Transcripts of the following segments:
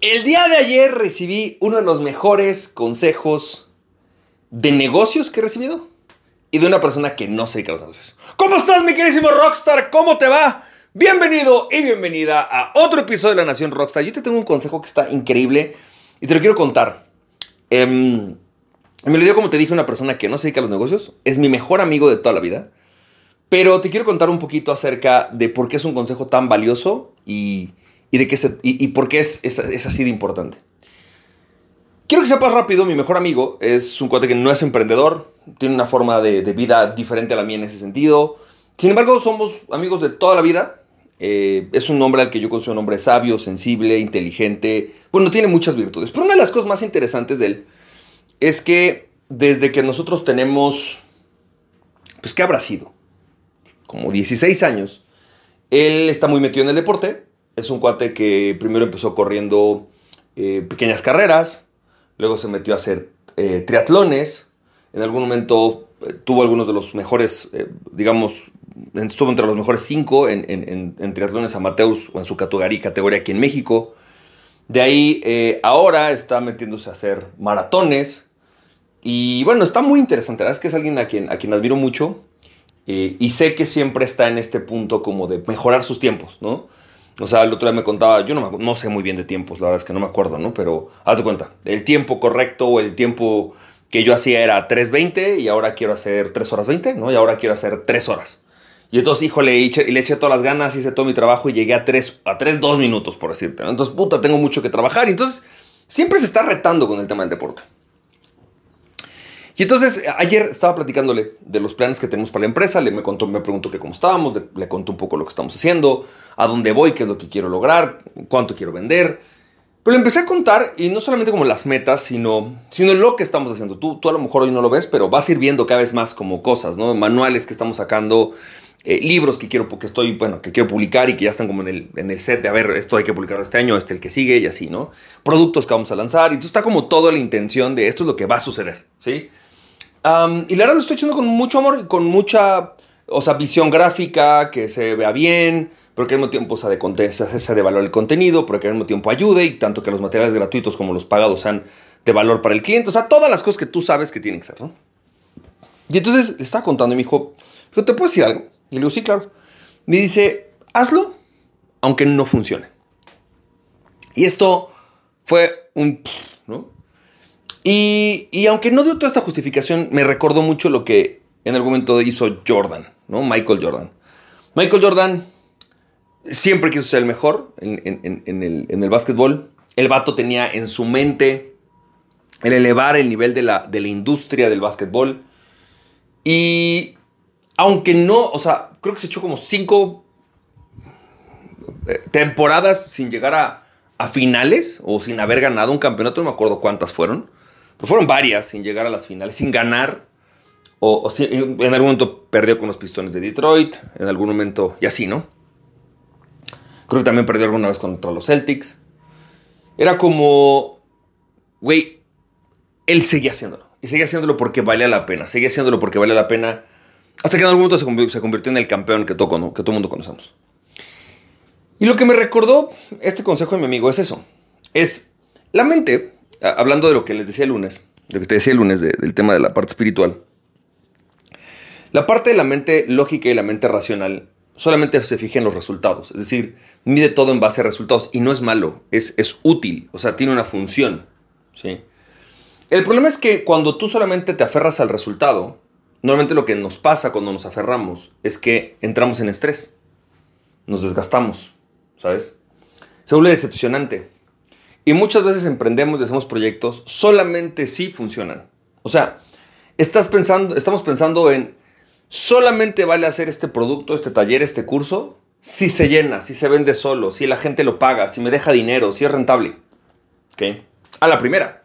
El día de ayer recibí uno de los mejores consejos de negocios que he recibido y de una persona que no se dedica a los negocios. ¿Cómo estás, mi queridísimo Rockstar? ¿Cómo te va? Bienvenido y bienvenida a otro episodio de La Nación Rockstar. Yo te tengo un consejo que está increíble y te lo quiero contar. Me lo dio, como te dije, una persona que no se dedica a los negocios. Es mi mejor amigo de toda la vida. Pero te quiero contar un poquito acerca de por qué es un consejo tan valioso y por qué es así de importante. Quiero que sepas rápido, mi mejor amigo es un cuate que no es emprendedor, tiene una forma de vida diferente a la mía en ese sentido. Sin embargo, somos amigos de toda la vida. Es un hombre al que yo considero un hombre sabio, sensible, inteligente. Bueno, tiene muchas virtudes. Pero una de las cosas más interesantes de él es que desde que nosotros tenemos, pues, ¿qué habrá sido? Como 16 años, él está muy metido en el deporte. Es un cuate que primero empezó corriendo pequeñas carreras, luego se metió a hacer triatlones. En algún momento tuvo algunos de los mejores, estuvo entre los mejores 5 en triatlones amateurs o en su categoría aquí en México. De ahí ahora está metiéndose a hacer maratones. Y bueno, está muy interesante. La verdad es que es alguien a quien admiro mucho. Y sé que siempre está en este punto como de mejorar sus tiempos, ¿no? O sea, el otro día me contaba, yo no sé muy bien de tiempos, la verdad es que no me acuerdo, ¿no? Pero haz de cuenta, el tiempo correcto o el tiempo que yo hacía era 3:20 y ahora quiero hacer 3:20, ¿no? Y ahora quiero hacer 3 horas. Y entonces, híjole, y le eché todas las ganas, hice todo mi trabajo y llegué a 2 minutos, por decirte, ¿no? Entonces, puta, tengo mucho que trabajar. Y entonces, siempre se está retando con el tema del deporte. Y entonces, ayer estaba platicándole de los planes que tenemos para la empresa. Me preguntó que cómo estábamos, le conté un poco lo que estamos haciendo, a dónde voy, qué es lo que quiero lograr, cuánto quiero vender. Pero le empecé a contar, y no solamente como las metas, sino lo que estamos haciendo. Tú a lo mejor hoy no lo ves, pero vas a ir viendo cada vez más como cosas, ¿no? Manuales que estamos sacando, libros que quiero publicar y que ya están como en el set de, a ver, esto hay que publicarlo este año, el que sigue y así, ¿no? Productos que vamos a lanzar. Y entonces está como toda la intención de esto es lo que va a suceder, ¿sí? Y la verdad lo estoy echando con mucho amor y con mucha, visión gráfica, que se vea bien, pero que al mismo tiempo sea de valor el contenido, pero que al mismo tiempo ayude, y tanto que los materiales gratuitos como los pagados sean de valor para el cliente. O sea, todas las cosas que tú sabes que tienen que ser, ¿no? Y entonces le estaba contando y me dijo, ¿pero te puedo decir algo? Y le digo, sí, claro. Me dice, hazlo, aunque no funcione. Y esto fue ¿no? Y aunque no dio toda esta justificación, me recordó mucho lo que en algún momento hizo Jordan, ¿no? Michael Jordan. Michael Jordan siempre quiso ser el mejor en el básquetbol. El vato tenía en su mente el elevar el nivel de la industria del básquetbol. Y aunque no, creo que se echó como 5 temporadas sin llegar a finales o sin haber ganado un campeonato, no me acuerdo cuántas fueron. Pero fueron varias sin llegar a las finales, sin ganar. En algún momento perdió con los Pistones de Detroit. En algún momento, y así, ¿no? Creo que también perdió alguna vez contra los Celtics. Era como, güey, él seguía haciéndolo. Y seguía haciéndolo porque valía la pena. Seguía haciéndolo porque valía la pena. Hasta que en algún momento se convirtió en el campeón que todo el mundo conocemos. Y lo que me recordó este consejo de mi amigo es eso. Es la mente. Hablando de lo que les decía el lunes, de lo que te decía el lunes del tema de la parte espiritual, la parte de la mente lógica y la mente racional solamente se fija en los resultados. Es decir, mide todo en base a resultados y no es malo, es útil, tiene una función, ¿sí? El problema es que cuando tú solamente te aferras al resultado, normalmente lo que nos pasa cuando nos aferramos es que entramos en estrés, nos desgastamos, ¿sabes? Se vuelve decepcionante. Y muchas veces emprendemos y hacemos proyectos solamente si funcionan. Estamos pensando en solamente vale hacer este producto, este taller, este curso, si se llena, si se vende solo, si la gente lo paga, si me deja dinero, si es rentable. ¿Ok? A la primera.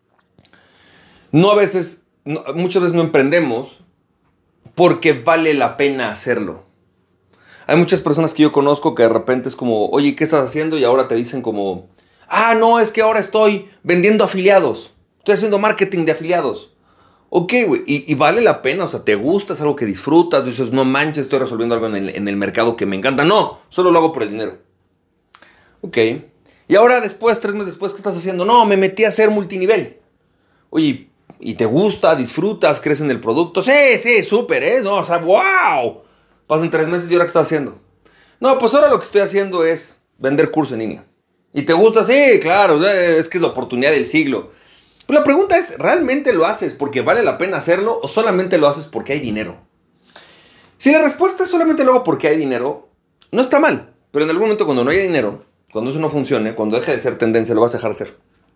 Muchas veces no emprendemos porque vale la pena hacerlo. Hay muchas personas que yo conozco que de repente es como, oye, ¿qué estás haciendo? Y ahora te dicen como, no, es que ahora estoy vendiendo afiliados. Estoy haciendo marketing de afiliados. Ok, güey, y vale la pena, te gusta, es algo que disfrutas, dices, no manches, estoy resolviendo algo en el mercado que me encanta. No, solo lo hago por el dinero. Ok, Y ahora después, 3 meses después, ¿qué estás haciendo? No, me metí a hacer multinivel. Oye, ¿y te gusta? ¿Disfrutas? ¿Crees en el producto? Sí, súper, ¿eh? No, o sea, ¡wow! Pasan 3 meses y ¿ahora qué estás haciendo? No, pues ahora lo que estoy haciendo es vender curso en línea. ¿Y te gusta? Sí, claro, es que es la oportunidad del siglo. Pero la pregunta es, ¿realmente lo haces porque vale la pena hacerlo o solamente lo haces porque hay dinero? Si la respuesta es solamente lo hago porque hay dinero, no está mal. Pero en algún momento cuando no haya dinero, cuando eso no funcione, cuando deje de ser tendencia, lo vas a dejar de hacer.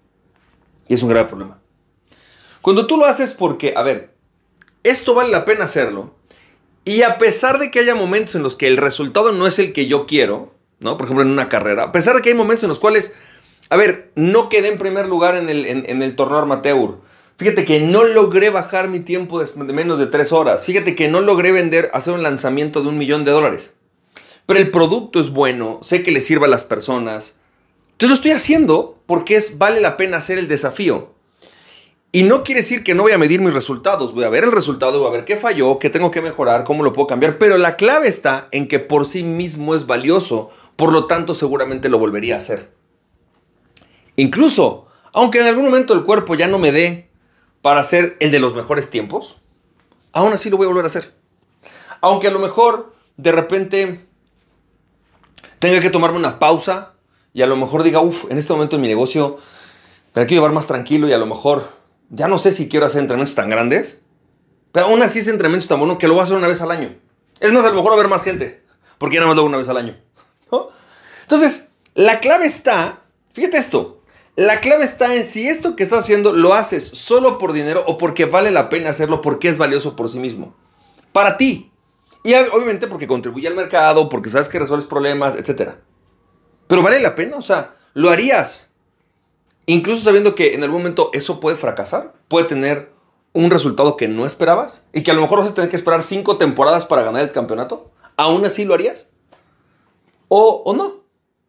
Y es un grave problema. Cuando tú lo haces porque, a ver, esto vale la pena hacerlo, y a pesar de que haya momentos en los que el resultado no es el que yo quiero, ¿no? Por ejemplo, en una carrera, a pesar de que hay momentos en los cuales, a ver, no quedé en primer lugar en el torneo amateur. Fíjate que no logré bajar mi tiempo de menos de 3 horas. Fíjate que no logré hacer un lanzamiento de $1,000,000. Pero el producto es bueno, sé que le sirve a las personas. Entonces lo estoy haciendo porque vale la pena hacer el desafío. Y no quiere decir que no voy a medir mis resultados. Voy a ver el resultado, voy a ver qué falló, qué tengo que mejorar, cómo lo puedo cambiar. Pero la clave está en que por sí mismo es valioso. Por lo tanto, seguramente lo volvería a hacer. Incluso, aunque en algún momento el cuerpo ya no me dé para hacer el de los mejores tiempos, aún así lo voy a volver a hacer. Aunque a lo mejor de repente tenga que tomarme una pausa y a lo mejor diga, en este momento en mi negocio me quiero llevar más tranquilo y a lo mejor ya no sé si quiero hacer entrenamientos tan grandes, pero aún así ese entrenamiento es tan bueno que lo voy a hacer una vez al año. Es más, a lo mejor va a haber más gente, porque ya nada más lo hago una vez al año, ¿no? Entonces, la clave está, fíjate esto, la clave está en si esto que estás haciendo lo haces solo por dinero o porque vale la pena hacerlo porque es valioso por sí mismo. Para ti. Y obviamente porque contribuye al mercado, porque sabes que resuelves problemas, etc. Pero vale la pena, o sea, lo harías. Incluso sabiendo que en algún momento eso puede fracasar, puede tener un resultado que no esperabas y que a lo mejor vas a tener que esperar 5 temporadas para ganar el campeonato. ¿Aún así lo harías? ¿O no?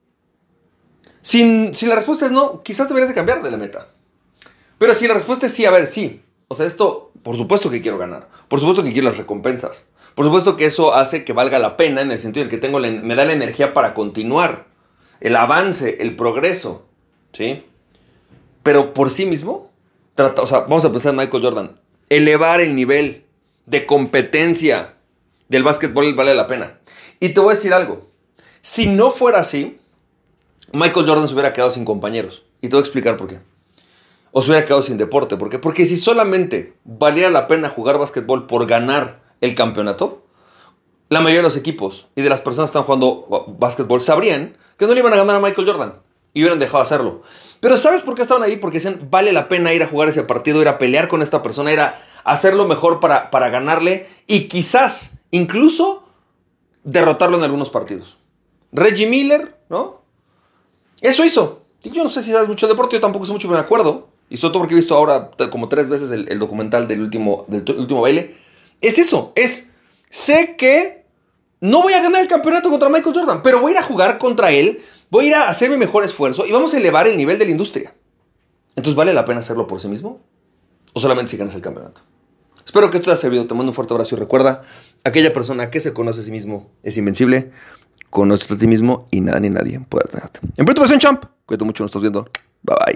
Si la respuesta es no, quizás deberías de cambiar de la meta. Pero si la respuesta es sí, a ver, sí. O sea, esto, por supuesto que quiero ganar. Por supuesto que quiero las recompensas. Por supuesto que eso hace que valga la pena en el sentido en el que me da la energía para continuar. El avance, el progreso. ¿Sí? Pero por sí mismo, vamos a pensar en Michael Jordan. Elevar el nivel de competencia del básquetbol vale la pena. Y te voy a decir algo. Si no fuera así, Michael Jordan se hubiera quedado sin compañeros. Y te voy a explicar por qué. O se hubiera quedado sin deporte. ¿Por qué? Porque si solamente valiera la pena jugar básquetbol por ganar el campeonato, la mayoría de los equipos y de las personas que están jugando básquetbol sabrían que no le iban a ganar a Michael Jordan. Y hubieran dejado de hacerlo. Pero ¿sabes por qué estaban ahí? Porque decían, vale la pena ir a jugar ese partido, ir a pelear con esta persona, ir a hacerlo mejor para ganarle y quizás, incluso, derrotarlo en algunos partidos. Reggie Miller, ¿no? Eso hizo. Yo no sé si sabes mucho de deporte, yo tampoco sé mucho, pero me acuerdo. Y sobre todo porque he visto ahora como 3 veces el documental del último baile. Es eso, sé que no voy a ganar el campeonato contra Michael Jordan, pero voy a ir a jugar contra él, voy a ir a hacer mi mejor esfuerzo y vamos a elevar el nivel de la industria. Entonces, ¿vale la pena hacerlo por sí mismo? ¿O solamente si ganas el campeonato? Espero que esto te haya servido. Te mando un fuerte abrazo y recuerda, aquella persona que se conoce a sí mismo es invencible. Conócete a ti mismo y nada ni nadie puede detenerte. En pronto, Champ. Cuídate mucho, nos estamos viendo. Bye bye.